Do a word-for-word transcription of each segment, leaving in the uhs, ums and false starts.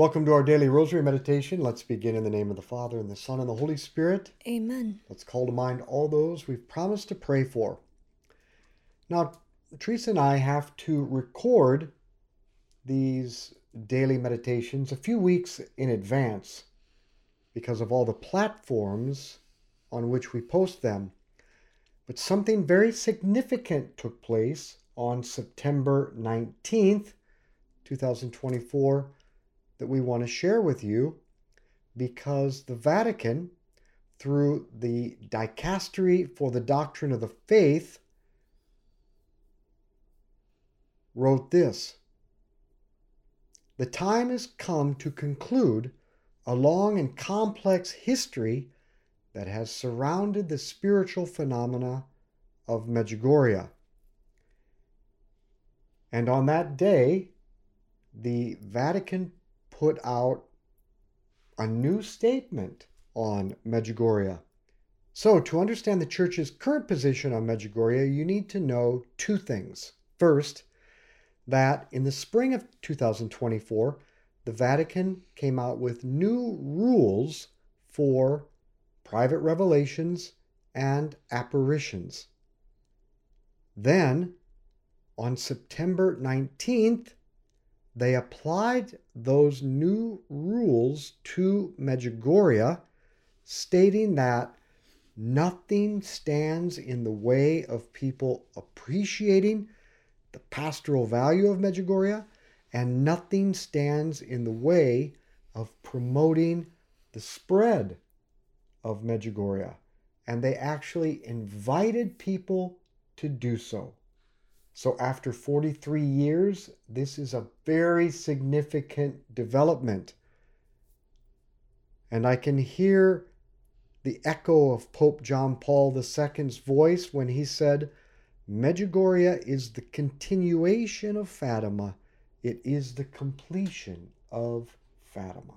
Welcome to our daily rosary meditation. Let's begin in the name of the Father, and the Son, and the Holy Spirit. Amen. Let's call to mind all those we've promised to pray for. Now, Teresa and I have to record these daily meditations a few weeks in advance because of all the platforms on which we post them. But something very significant took place on September nineteenth, twenty twenty-four, that we want to share with you, because the Vatican, through the Dicastery for the Doctrine of the Faith, wrote this: "The time has come to conclude a long and complex history that has surrounded the spiritual phenomena of Medjugorje." And on that day, the Vatican put out a new statement on Medjugorje. So, to understand the Church's current position on Medjugorje, you need to know two things. First, that in the spring of two thousand twenty-four, the Vatican came out with new rules for private revelations and apparitions. Then, on September nineteenth, they applied those new rules to Medjugorje, stating that nothing stands in the way of people appreciating the pastoral value of Medjugorje, and nothing stands in the way of promoting the spread of Medjugorje. And they actually invited people to do so. So after forty-three years, this is a very significant development. And I can hear the echo of Pope John Paul the Second's voice when he said, "Medjugorje is the continuation of Fatima. It is the completion of Fatima."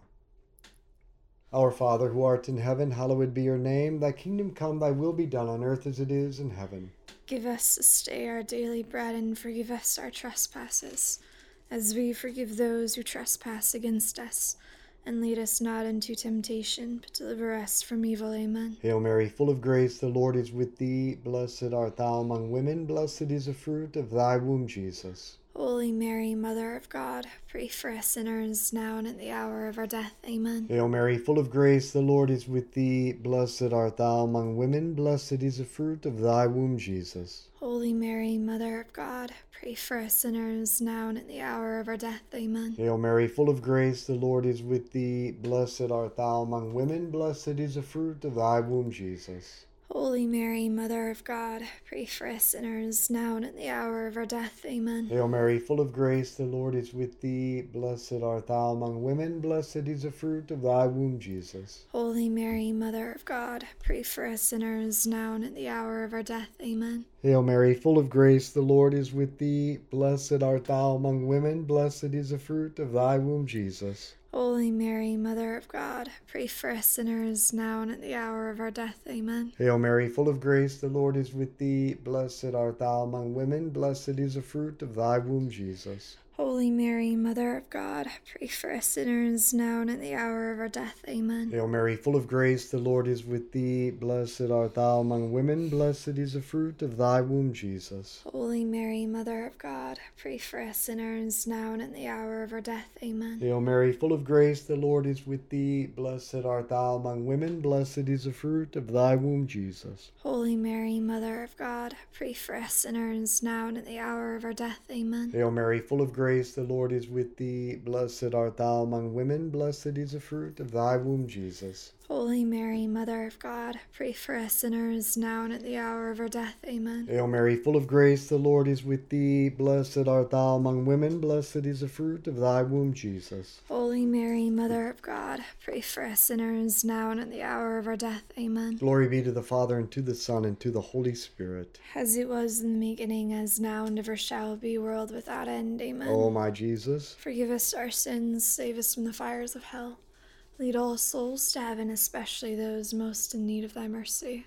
Our Father, who art in heaven, hallowed be your name. Thy kingdom come, thy will be done on earth as it is in heaven. Give us this day our daily bread, and forgive us our trespasses, as we forgive those who trespass against us. And lead us not into temptation, but deliver us from evil. Amen. Hail Mary, full of grace, the Lord is with thee. Blessed art thou among women, blessed is the fruit of thy womb, Jesus. Holy Mary, Mother of God, pray for us sinners, now and at the hour of our death. Amen. Hail Mary, full of grace, the Lord is with thee. Blessed art thou among women, blessed is the fruit of thy womb, Jesus. Holy Mary, Mother of God, pray for us sinners, now and at the hour of our death. Amen. Hail Mary, full of grace, the Lord is with thee. Blessed art thou among women, blessed is the fruit of thy womb, Jesus. Holy Mary, Mother of God, pray for us sinners, now and at the hour of our death. Amen. Hail Mary, full of grace, the Lord is with thee. Blessed art thou among women, blessed is the fruit of thy womb, Jesus. Holy Mary, Mother of God, pray for us sinners, now and at the hour of our death. Amen. Hail Mary, full of grace, the Lord is with thee. Blessed art thou among women, blessed is the fruit of thy womb, Jesus. Holy Mary, Mother of God, pray for us sinners, now and at the hour of our death. Amen. Hail Mary, full of grace, the Lord is with thee. Blessed art thou among women, blessed is the fruit of thy womb, Jesus. Holy Mary, Mother of God, pray for us sinners, now and at the hour of our death. Amen. Hail Mary, full of grace, the Lord is with thee. Blessed art thou among women, blessed is the fruit of thy womb, Jesus. Holy Mary, Mother of God, pray for us sinners, now and at the hour of our death. Amen. Hail Mary, full of grace, the Lord is with thee. Blessed art thou among women, blessed is the fruit of thy womb, Jesus. Holy Mary, Mother of God, pray for us sinners, now and at the hour of our death. Amen. Hail Mary, full of grace, the Lord is with thee. Blessed art thou among women, blessed is the fruit of thy womb, Jesus. Holy Mary, Mother of God, pray for us sinners, now and at the hour of our death. Amen. Hail Mary, full of grace, the Lord is with thee. Blessed art thou among women, blessed is the fruit of thy womb, Jesus. Holy Mary, Mother of God, pray for us sinners, now and at the hour of our death. Amen. Glory be to the Father, and to the Son, and to the Holy Spirit. As it was in the beginning, as now, and ever shall be, world without end. Amen. O my Jesus, forgive us our sins, save us from the fires of hell. Lead all souls to heaven, especially those most in need of thy mercy.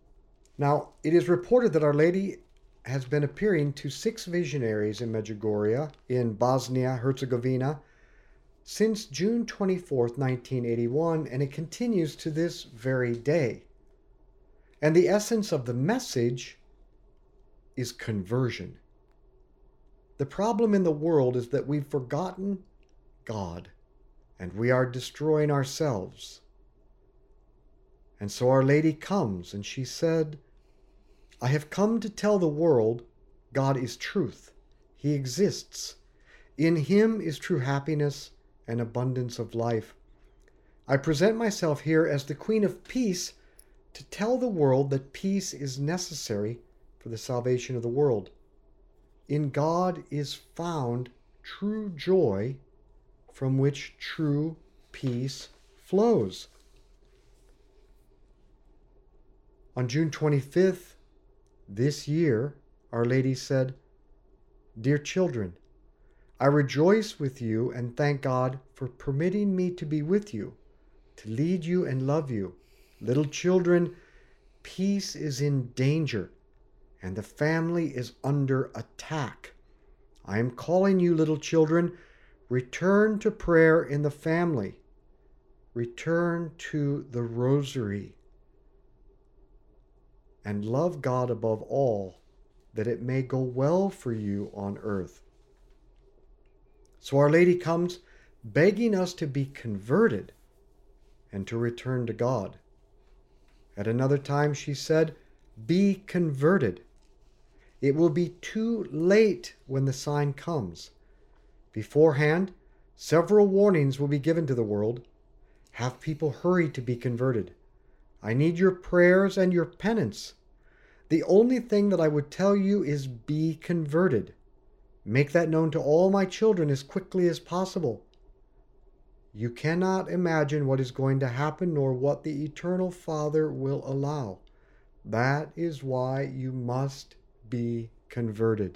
Now, it is reported that Our Lady has been appearing to six visionaries in Medjugorje, in Bosnia, Herzegovina, since June twenty-fourth, nineteen eighty-one, and it continues to this very day. And the essence of the message is conversion. The problem in the world is that we've forgotten God, and we are destroying ourselves. And so Our Lady comes, and she said, I have come to tell the world God is truth. He exists. In Him is true happiness and abundance of life. I present myself here as the Queen of Peace to tell the world that peace is necessary for the salvation of the world. In God is found true joy, from which true peace flows. On June twenty-fifth this year, Our Lady said, Dear children, I rejoice with you and thank God for permitting me to be with you, to lead you and love you. Little children, peace is in danger, and the family is under attack. I am calling you, little children, return to prayer in the family. Return to the rosary. And love God above all, that it may go well for you on earth. So Our Lady comes begging us to be converted and to return to God. At another time she said, be converted. It will be too late when the sign comes. Beforehand, several warnings will be given to the world. Have people hurry to be converted. I need your prayers and your penance. The only thing that I would tell you is be converted. Make that known to all my children as quickly as possible. You cannot imagine what is going to happen nor what the Eternal Father will allow. That is why you must be converted.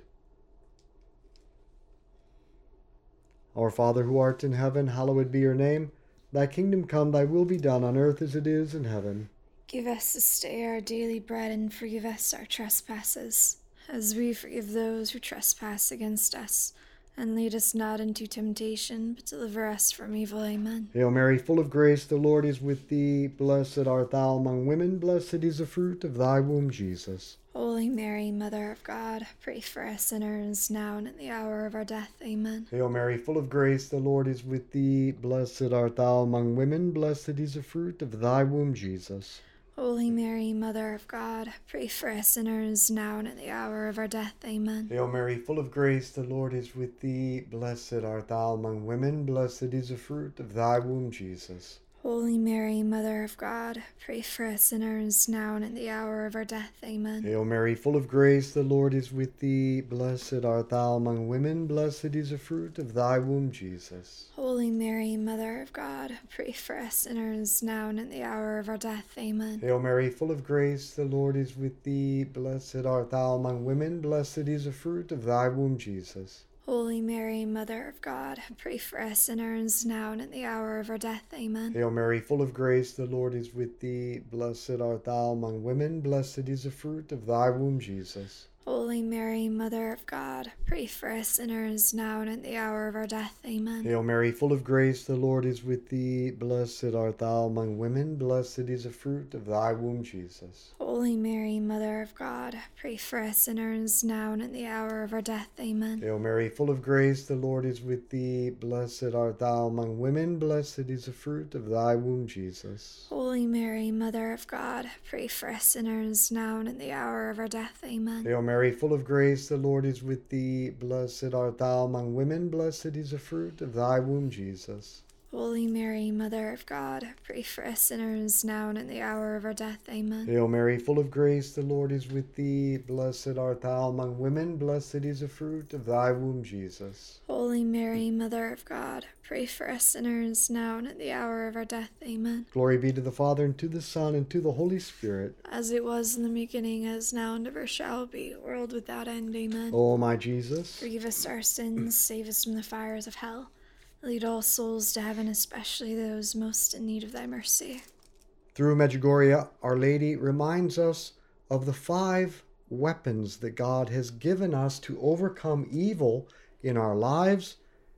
Our Father who art in heaven, hallowed be your name. Thy kingdom come, thy will be done on earth as it is in heaven. Give us this day our daily bread, and forgive us our trespasses, as we forgive those who trespass against us. And lead us not into temptation, but deliver us from evil. Amen. Hail Mary, full of grace, the Lord is with thee. Blessed art thou among women, blessed is the fruit of thy womb, Jesus. Holy Mary, Mother of God, pray for us sinners, now and at the hour of our death. Amen. Hail Mary, full of grace, the Lord is with thee. Blessed art thou among women, blessed is the fruit of thy womb, Jesus. Holy Mary, Mother of God, pray for us sinners, now and at the hour of our death. Amen. Hail Mary, full of grace, the Lord is with thee. Blessed art thou among women, blessed is the fruit of thy womb, Jesus. Holy Mary, Mother of God, pray for us sinners, now and at the hour of our death. Amen. Hail Mary, full of grace, the Lord is with thee. Blessed art thou among women, blessed is the fruit of thy womb, Jesus. Holy Mary, Mother of God, pray for us sinners, now and at the hour of our death. Amen. Hail Mary, full of grace, the Lord is with thee. Blessed art thou among women, blessed is the fruit of thy womb, Jesus. Holy Mary, Mother of God, pray for us sinners, now and at the hour of our death. Amen. Hail Mary, full of grace, the Lord is with thee. Blessed art thou among women, blessed is the fruit of thy womb, Jesus. Holy Mary, Mother of God, pray for us sinners, now and at the hour of our death. Amen. Hail Mary, full of grace, the Lord is with thee. Blessed art thou among women, blessed is the fruit of thy womb, Jesus. Holy Mary, Mother of God, pray for us sinners, now and at the hour of our death. Amen. Hail Mary, full of grace, the Lord is with thee. Blessed art thou among women, blessed is the fruit of thy womb, Jesus. Holy Mary, Mother of God, pray for us sinners, now and at the hour of our death. Amen. Hail Mary, full of grace, the Lord is with thee. Blessed art thou among women, blessed is the fruit of thy womb, Jesus. Holy Mary, Mother of God, pray for us sinners, now and at the hour of our death. Amen. Hail Mary, full of grace, the Lord is with thee. Blessed art thou among women, blessed is the fruit of thy womb, Jesus. Holy Mary, Mother of God, pray for us sinners, now and at the hour of our death. Amen. Glory be to the Father, and to the Son, and to the Holy Spirit. As it was in the beginning, as now, and ever shall be, world without end. Amen. O my Jesus, forgive us our sins, save us from the fires of hell. Lead all souls to heaven, especially those most in need of thy mercy. Through Medjugorje, Our Lady reminds us of the five weapons that God has given us to overcome evil in our lives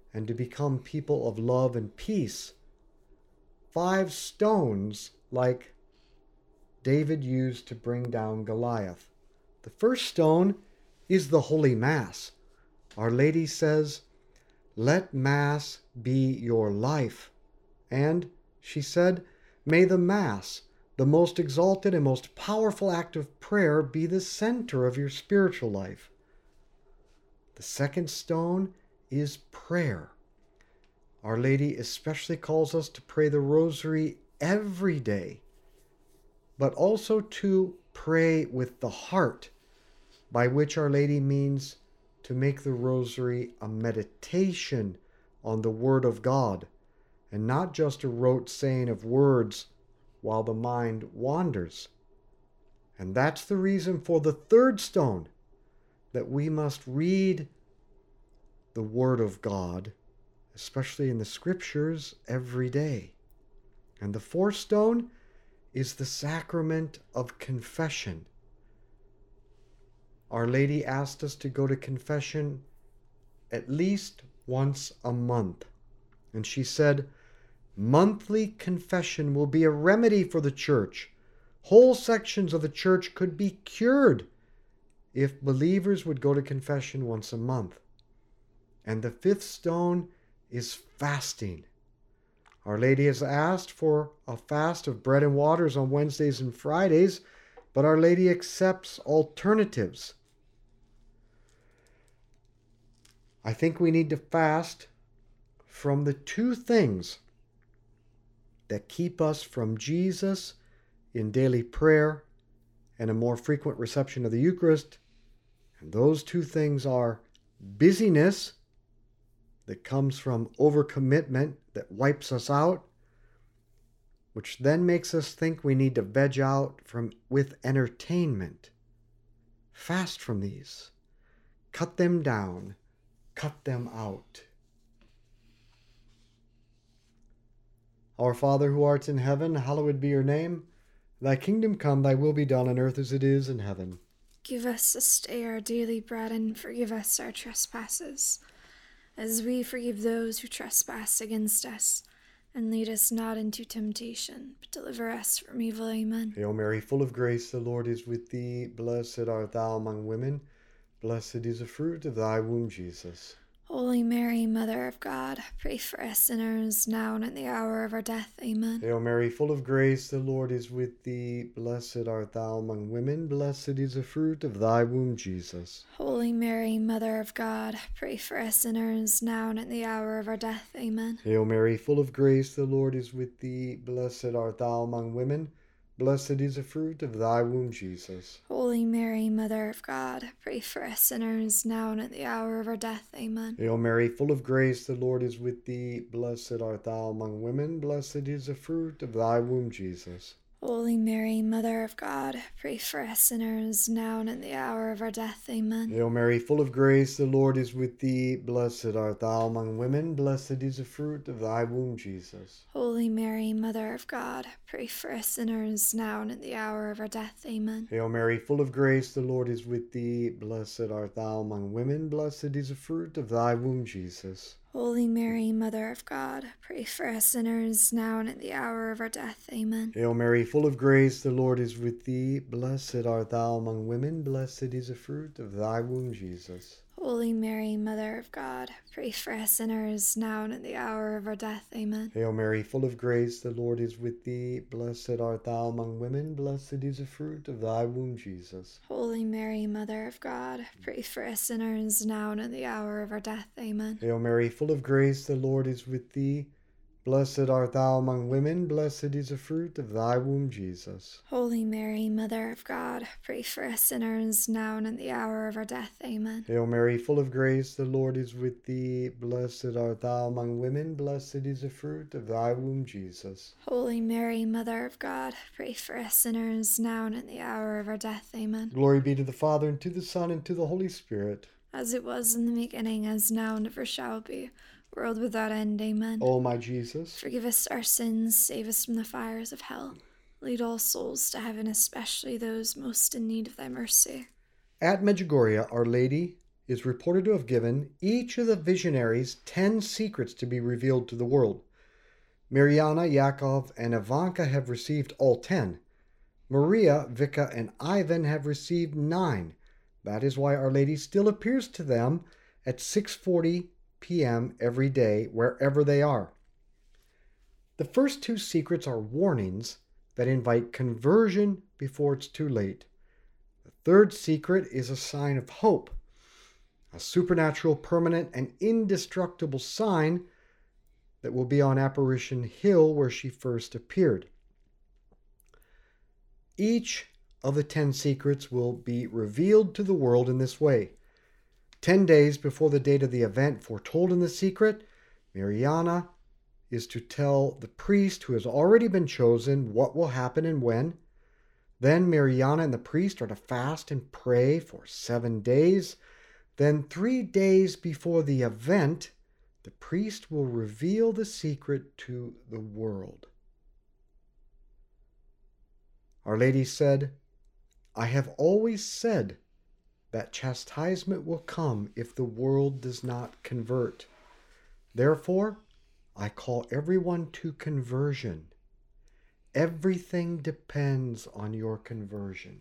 and to become people of love and peace. Five stones like David used to bring down Goliath. The first stone is the Holy Mass. Our Lady says, "Let Mass be your life." And she said, "May the Mass, the most exalted and most powerful act of prayer, be the center of your spiritual life." The second stone is prayer. Our Lady especially calls us to pray the Rosary every day, but also to pray with the heart, by which Our Lady means to make the Rosary a meditation on the Word of God, and not just a rote saying of words while the mind wanders. And that's the reason for the third stone, that we must read the Word of God, especially in the Scriptures, every day. And the fourth stone is the sacrament of confession. Our Lady asked us to go to confession at least once a month. And she said, "Monthly confession will be a remedy for the Church. Whole sections of the Church could be cured if believers would go to confession once a month." And the fifth stone is fasting. Our Lady has asked for a fast of bread and waters on Wednesdays and Fridays, but Our Lady accepts alternatives. I think we need to fast from the two things that keep us from Jesus in daily prayer and a more frequent reception of the Eucharist. And those two things are busyness, that comes from overcommitment that wipes us out, which then makes us think we need to veg out from with entertainment. Fast from these. Cut them down. Cut them out. Our Father who art in heaven, hallowed be your name. Thy kingdom come, thy will be done on earth as it is in heaven. Give us this day our daily bread, and forgive us our trespasses, as we forgive those who trespass against us. And lead us not into temptation, but deliver us from evil. Amen. Hail Mary, full of grace, the Lord is with thee. Blessed art thou among women. Blessed is the fruit of thy womb, Jesus. Holy Mary, Mother of God, pray for us sinners, now and at the hour of our death. Amen. Hail Mary, full of grace, the Lord is with thee. Blessed art thou among women. Blessed is the fruit of thy womb, Jesus. Holy Mary, Mother of God, pray for us sinners, now and at the hour of our death. Amen. Hail Mary, full of grace, the Lord is with thee. Blessed art thou among women. Blessed is the fruit of thy womb, Jesus. Holy Mary, Mother of God, pray for us sinners, now and at the hour of our death. Amen. Hail Mary, full of grace, the Lord is with thee. Blessed art thou among women. Blessed is the fruit of thy womb, Jesus. Holy Mary, Mother of God, pray for us sinners, now and at the hour of our death. Amen. Hail Mary, full of grace, the Lord is with thee. Blessed art thou among women. Blessed is the fruit of thy womb, Jesus. Holy Mary, Mother of God, pray for us sinners, now and at the hour of our death. Amen. Hail Mary, full of grace, the Lord is with thee. Blessed art thou among women. Blessed is the fruit of thy womb, Jesus. Holy Mary, Mother of God, pray for us sinners, now and at the hour of our death. Amen. Hail Mary, full of grace, the Lord is with thee. Blessed art thou among women. Blessed is the fruit of thy womb, Jesus. Holy Mary, Mother of God, pray for us sinners, now and at the hour of our death. Amen. Hail Mary, full of grace, the Lord is with thee. Blessed art thou among women. Blessed is the fruit of thy womb, Jesus. Holy Mary, Mother of God, pray for us sinners, now and at the hour of our death. Amen. Hail Mary, full of grace, the Lord is with thee. Blessed art thou among women. Blessed is the fruit of thy womb, Jesus. Holy Mary, Mother of God, pray for us sinners, now and at the hour of our death. Amen. Hail Mary, full of grace, the Lord is with thee. Blessed art thou among women. Blessed is the fruit of thy womb, Jesus. Holy Mary, Mother of God, pray for us sinners, now and at the hour of our death. Amen. Glory be to the Father, and to the Son, and to the Holy Spirit. As it was in the beginning, as now, and ever shall be, world without end. Amen. O my Jesus, forgive us our sins, save us from the fires of hell. Lead all souls to heaven, especially those most in need of thy mercy. at Medjugorje, Our Lady is reported to have given each of the visionaries ten secrets to be revealed to the world. Mariana, Yakov, and Ivanka have received all ten. Maria, Vika, and Ivan have received nine. That is why Our Lady still appears to them at six forty p.m. every day, wherever they are. The first two secrets are warnings that invite conversion before it's too late. The third secret is a sign of hope, a supernatural, permanent, and indestructible sign that will be on Apparition Hill where she first appeared. Each of the ten secrets will be revealed to the world in this way. Ten days before the date of the event foretold in the secret, Mariana is to tell the priest who has already been chosen what will happen and when. Then Mariana and the priest are to fast and pray for seven days. Then three days before the event, the priest will reveal the secret to the world. Our Lady said, "I have always said that chastisement will come if the world does not convert. Therefore, I call everyone to conversion. Everything depends on your conversion."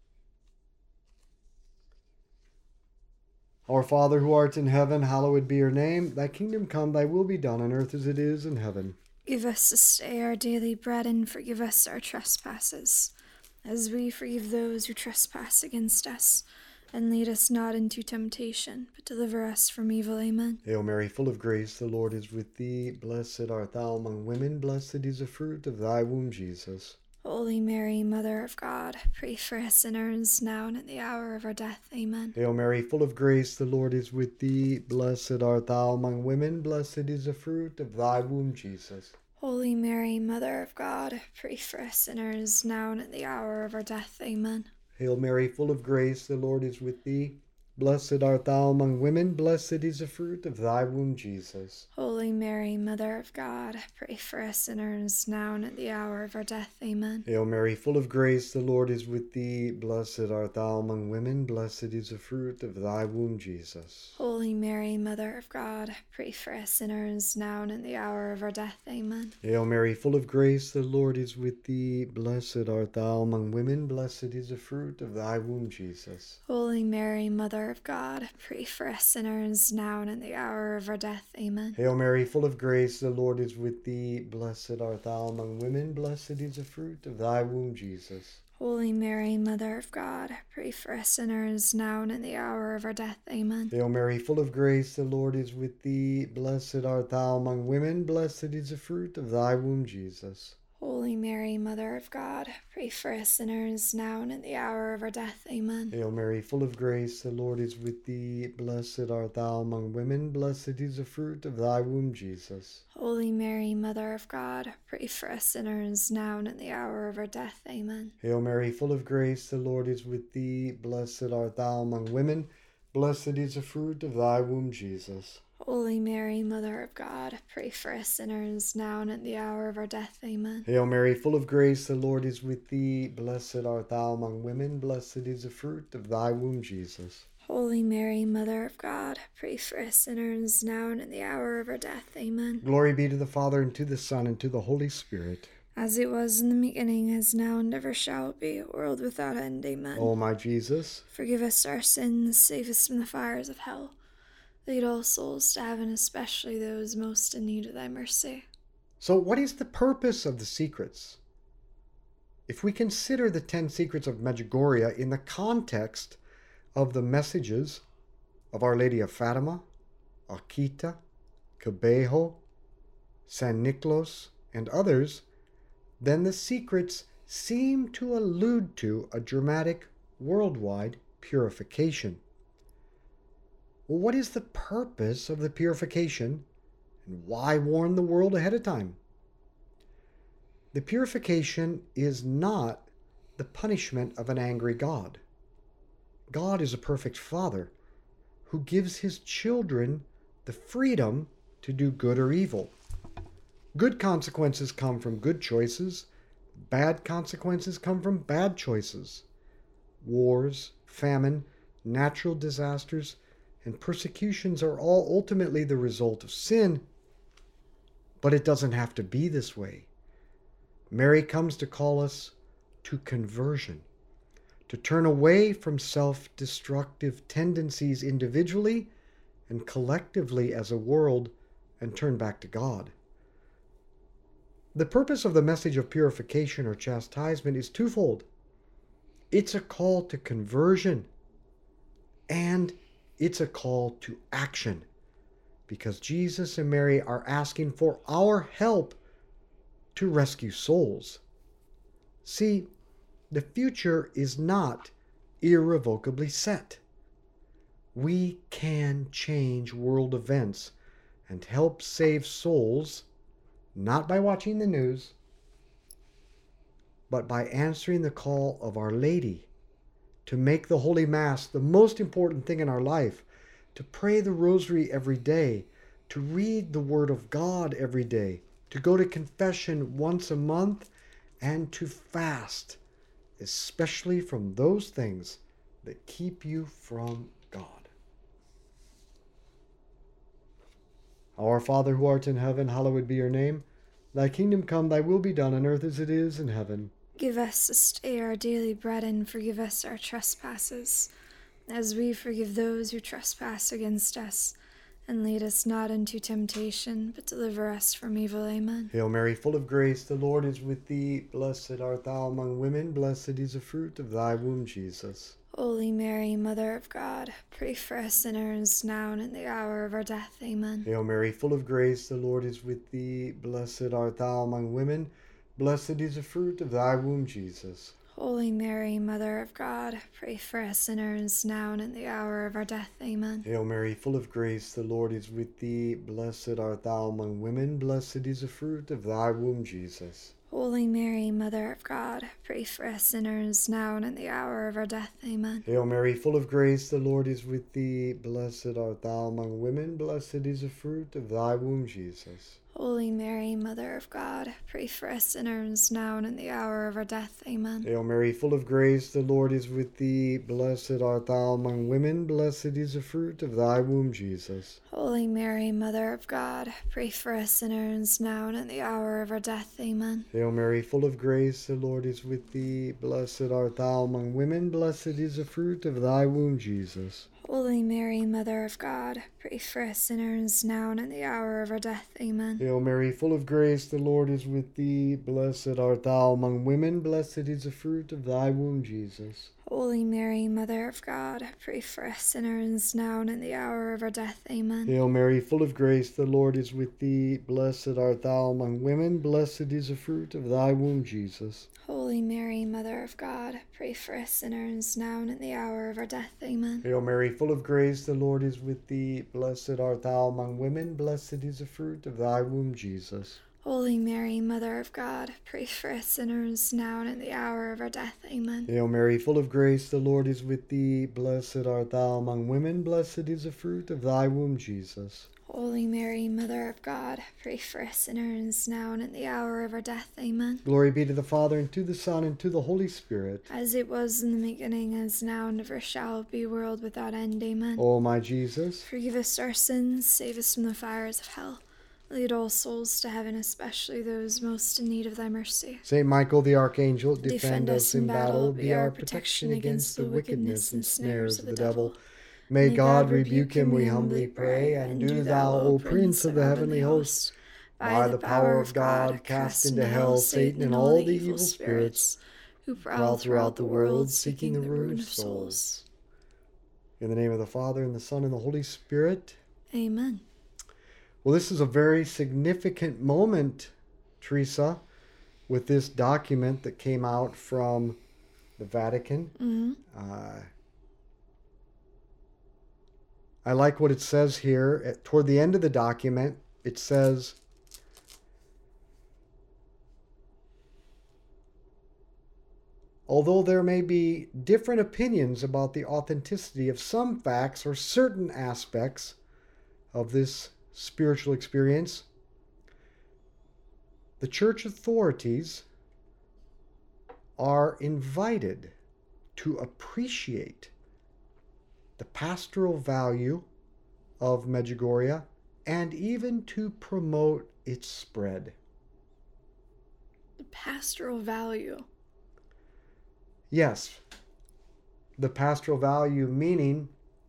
Our Father who art in heaven, hallowed be your name. Thy kingdom come, thy will be done on earth as it is in heaven. Give us this day our daily bread, and forgive us our trespasses, as we forgive those who trespass against us. And lead us not into temptation, but deliver us from evil. Amen. Hail Mary, full of grace, the Lord is with thee. Blessed art thou among women, blessed is the fruit of thy womb, Jesus. Holy Mary, Mother of God, pray for us sinners, now and at the hour of our death. Amen. Hail Mary, full of grace, the Lord is with thee. Blessed art thou among women, blessed is the fruit of thy womb, Jesus. Holy Mary, Mother of God, pray for us sinners, now and at the hour of our death. Amen. Hail Mary, full of grace, the Lord is with thee. Blessed art thou among women, blessed is the fruit of thy womb, Jesus. Holy Mary, Mother of God, pray for us sinners, now and at the hour of our death. Amen. Hail Mary, full of grace, the Lord is with thee. Blessed art thou among women, blessed is the fruit of thy womb, Jesus. Holy Mary, Mother of God, pray for us sinners, now and at the hour of our death. Amen. Hail Mary, full of grace, the Lord is with thee. Blessed art thou among women, blessed is the fruit of thy womb, Jesus. Holy Mary, Mother of God, pray for us sinners, now and at the hour of our death. Amen. Hail Mary, full of grace, the Lord is with thee. Blessed art thou among women, blessed is the fruit of thy womb, Jesus. Holy Mary, Mother of God, pray for us sinners, now and at the hour of our death. Amen. Hail Mary, full of grace, the Lord is with thee. Blessed art thou among women, blessed is the fruit of thy womb, Jesus. Holy Mary, Mother of God, pray for us sinners, now and at the hour of our death. Amen. Hail Mary, full of grace, the Lord is with thee. Blessed art thou among women, blessed is the fruit of thy womb, Jesus. Holy Mary, Mother of God, pray for us sinners, now and at the hour of our death. Amen. Hail Mary, full of grace, the Lord is with thee. Blessed art thou among women, blessed is the fruit of thy womb, Jesus. Holy Mary, Mother of God, pray for us sinners, now and at the hour of our death. Amen. Hail Mary, full of grace, the Lord is with thee. Blessed art thou among women, blessed is the fruit of thy womb, Jesus. Holy Mary, Mother of God, pray for us sinners, now and at the hour of our death. Amen. Glory be to the Father, and to the Son, and to the Holy Spirit. As it was in the beginning, as now, and ever shall be, world without end. Amen. O my Jesus, forgive us our sins, save us from the fires of hell. Lead all souls to heaven, especially those most in need of thy mercy. So what is the purpose of the secrets? If we consider the ten secrets of Medjugorje in the context of the messages of Our Lady of Fatima, Akita, Kibeho, San Nicolas, and others, then the secrets seem to allude to a dramatic worldwide purification. Well, what is the purpose of the purification, and why warn the world ahead of time? The purification is not the punishment of an angry God. God is a perfect Father who gives his children the freedom to do good or evil. Good consequences come from good choices. Bad consequences come from bad choices. Wars, famine, natural disasters, and persecutions are all ultimately the result of sin, but it doesn't have to be this way. Mary comes to call us to conversion, to turn away from self-destructive tendencies individually and collectively as a world and turn back to God. The purpose of the message of purification or chastisement is twofold. It's a call to conversion and it's a call to action, because Jesus and Mary are asking for our help to rescue souls. See, the future is not irrevocably set. We can change world events and help save souls, not by watching the news, but by answering the call of Our Lady to make the Holy Mass the most important thing in our life, to pray the Rosary every day, to read the Word of God every day, to go to confession once a month, and to fast, especially from those things that keep you from God. Our Father who art in heaven, hallowed be your name. Thy kingdom come, thy will be done on earth as it is in heaven. Give us this day our daily bread, and forgive us our trespasses, as we forgive those who trespass against us. And lead us not into temptation, but deliver us from evil. Amen. Hail Mary, full of grace, the Lord is with thee. Blessed art thou among women, blessed is the fruit of thy womb, Jesus. Holy Mary, Mother of God, pray for us sinners, now and in the hour of our death. Amen. Hail Mary, full of grace, the Lord is with thee. Blessed art thou among women, blessed is the fruit of thy womb, Jesus. Holy Mary, Mother of God, pray for us sinners, now and in the hour of our death. Amen. Hail Mary, full of grace, the Lord is with thee. Blessed art thou among women, blessed is the fruit of thy womb, Jesus. Holy Mary, Mother of God, pray for us sinners, now and in the hour of our death. Amen. Hail Mary, full of grace, the Lord is with thee. Blessed art thou among women, blessed is the fruit of thy womb, Jesus. Holy Mary, Mother of God, pray for us sinners, now and in the hour of our death. Amen. Hail Mary, full of grace, the Lord is with thee. Blessed art thou among women, blessed is the fruit of thy womb, Jesus. Holy Mary, Mother of God, pray for us sinners, now and in the hour of our death. Amen. Hail Mary, full of grace, the Lord is with thee. Blessed art thou among women, blessed is the fruit of thy womb, Jesus. Holy Mary, Mother of God, pray for us sinners, now and in the hour of our death. Amen. Hail Mary, full of grace, the Lord is with thee. Blessed art thou among women, blessed is the fruit of thy womb, Jesus. Holy Mary, Mother of God, pray for us sinners, now and in the hour of our death. Amen. Hail Mary, full of grace, the Lord is with thee. Blessed art thou among women, blessed is the fruit of thy womb, Jesus. Holy Mary, Mother of God, pray for us sinners, now and in the hour of our death. Amen. Hail Mary, full of grace, the Lord is with thee. Blessed art thou among women, blessed is the fruit of thy womb, Jesus. Holy Mary, Mother of God, pray for us sinners, now and in the hour of our death. Amen. Hail Mary, full of grace, the Lord is with thee. Blessed art thou among women, blessed is the fruit of thy womb, Jesus. Holy Mary, Mother of God, pray for us sinners, now and in the hour of our death. Amen. Glory be to the Father, and to the Son, and to the Holy Spirit. As it was in the beginning, as now, and ever shall be, world without end. Amen. O my Jesus, forgive us our sins, save us from the fires of hell. Lead all souls to heaven, especially those most in need of thy mercy. Saint Michael the Archangel, defend, Defend us in battle, be our protection against the wickedness and snares of the devil. May God rebuke him, we humbly pray, and do thou, O Prince of the heavenly host, by the power of God, cast into hell Satan and all the evil spirits who prowl throughout the world, seeking the ruin of souls. In the name of the Father, and the Son, and the Holy Spirit. Amen. Well, this is a very significant moment, Teresa, with this document that came out from the Vatican. Mm-hmm. Uh, I like what it says here. At, toward the end of the document, it says, although there may be different opinions about the authenticity of some facts or certain aspects of this spiritual experience, the church authorities are invited to appreciate the pastoral value of Medjugorje and even to promote its spread. The pastoral value. Yes, the pastoral value meaning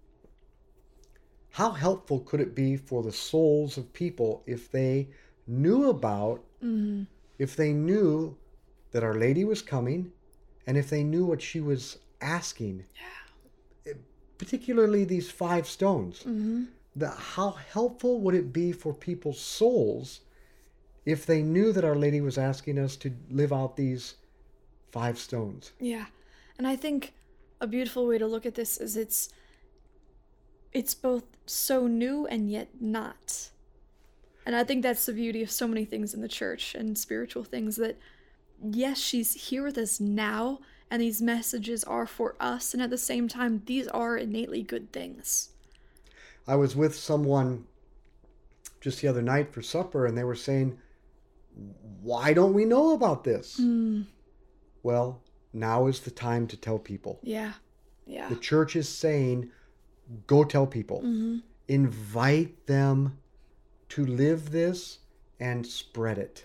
how helpful could it be for the souls of people if they knew about, Mm-hmm. if they knew that Our Lady was coming, and if they knew what she was asking, Yeah. particularly these five stones. Mm-hmm. The, how helpful would it be for people's souls if they knew that Our Lady was asking us to live out these five stones? Yeah. And I think a beautiful way to look at this is it's it's both so new and yet not. And I think that's the beauty of so many things in the church and spiritual things, that yes, she's here with us now, and these messages are for us, and at the same time, these are innately good things. I was with someone just the other night for supper, and they were saying, why don't we know about this? Mm. Well, now is the time to tell people. Yeah. Yeah. The church is saying, go tell people. Mm-hmm. Invite them to live this and spread it.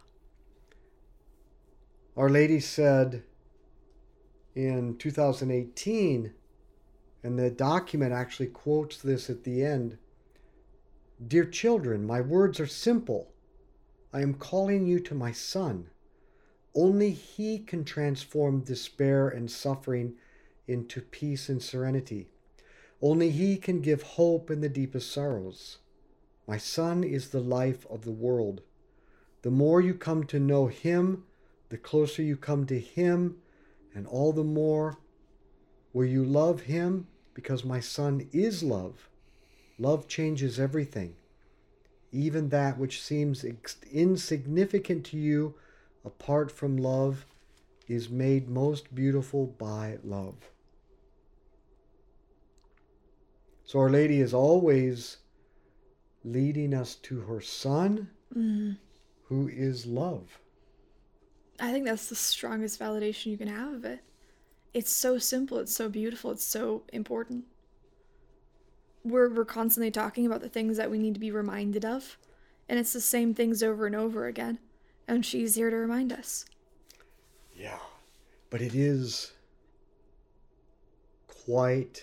Our Lady said in two thousand eighteen, and the document actually quotes this at the end, "Dear children, my words are simple. I am calling you to my Son. Only He can transform despair and suffering into peace and serenity. Only He can give hope in the deepest sorrows. My Son is the life of the world. The more you come to know Him, the closer you come to Him, and all the more will you love Him, because my Son is love. Love changes everything. Even that which seems insignificant to you apart from love is made most beautiful by love." So Our Lady is always leading us to her Son, Mm. who is love. I think that's the strongest validation you can have of it. It's so simple, it's so beautiful, it's so important. We're, we're constantly talking about the things that we need to be reminded of, and it's the same things over and over again, and she's here to remind us. Yeah, but it is quite,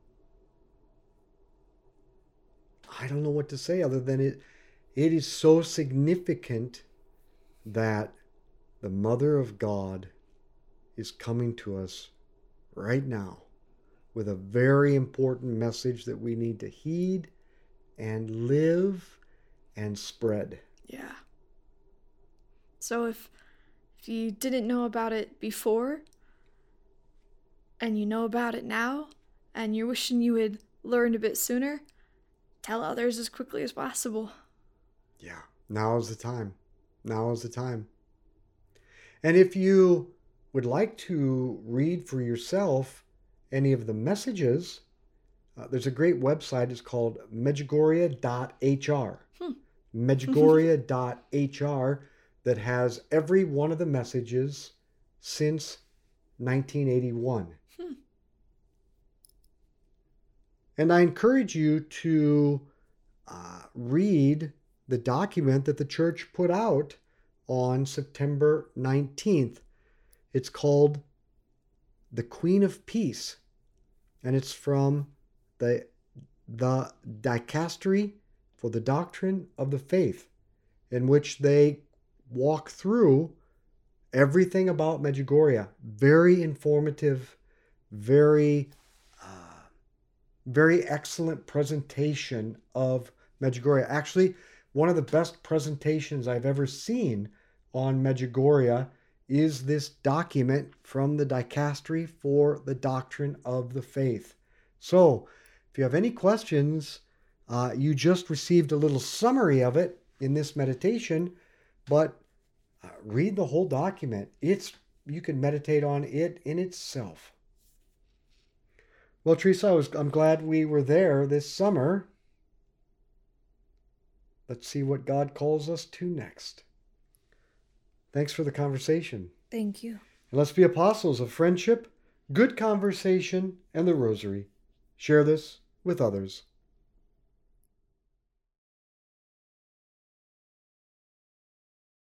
I don't know what to say other than it, it is so significant that the Mother of God is coming to us right now with a very important message that we need to heed and live and spread. Yeah. So if if you didn't know about it before, and you know about it now, and you're wishing you had learned a bit sooner, tell others as quickly as possible. Yeah, now is the time. Now is the time. And if you would like to read for yourself any of the messages, uh, there's a great website. It's called medjugorje dot h r. Hmm. medjugorje dot h r that has every one of the messages since nineteen eighty-one. Hmm. And I encourage you to uh, read the document that the church put out on September nineteenth. It's called The Queen of Peace, and it's from the, the Dicastery for the Doctrine of the Faith, in which they walk through everything about Medjugorje. Very informative, very, uh, very excellent presentation of Medjugorje. Actually, one of the best presentations I've ever seen on Medjugorje is this document from the Dicastery for the Doctrine of the Faith. So, if you have any questions, uh, you just received a little summary of it in this meditation, but uh, read the whole document. It's you can meditate on it in itself. Well, Teresa, I was, I'm glad we were there this summer. Let's see what God calls us to next. Thanks for the conversation. Thank you. And let's be apostles of friendship, good conversation, and the rosary. Share this with others.